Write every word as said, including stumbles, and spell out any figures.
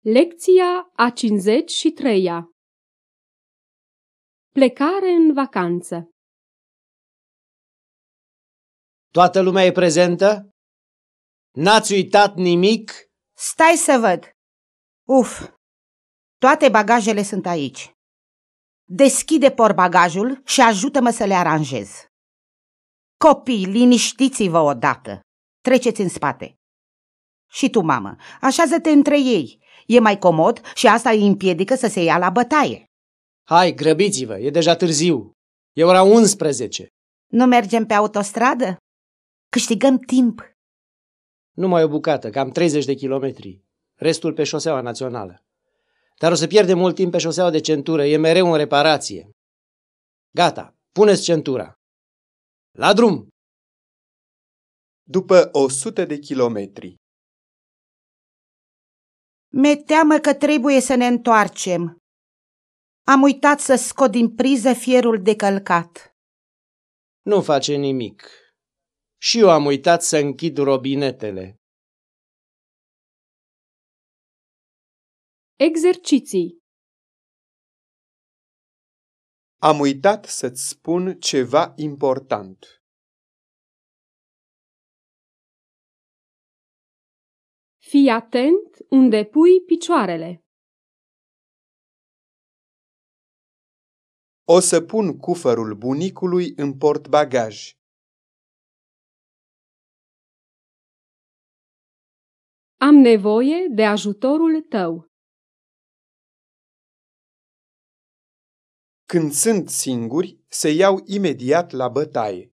Lecția a cincizeci și treia. Plecare în vacanță. Toată lumea e prezentă? N-ați uitat nimic? Stai să văd. Uf, toate bagajele sunt aici. Deschide portbagajul și ajută-mă să le aranjez. Copii, liniștiți-vă odată. Treceți în spate. Și tu, mamă, așează-te între ei. E mai comod și asta îi împiedică să se ia la bătaie. Hai, grăbiți-vă, e deja târziu. E ora unsprezece. Nu mergem pe autostradă? Câștigăm timp. Numai o bucată, cam treizeci de kilometri. Restul pe șoseaua națională. Dar o să pierdem mult timp pe șoseaua de centură, e mereu în reparație. Gata, puneți centura. La drum! După o sută de kilometri. Mi-e teamă că trebuie să ne întoarcem. Am uitat să scot din priză fierul decălcat. Nu face nimic. Și eu am uitat să închid robinetele. Exerciții. Am uitat să-ți spun ceva important. Fii atent unde pui picioarele. O să pun cufărul bunicului în portbagaj. Am nevoie de ajutorul tău. Când sunt singuri, se iau imediat la bătaie.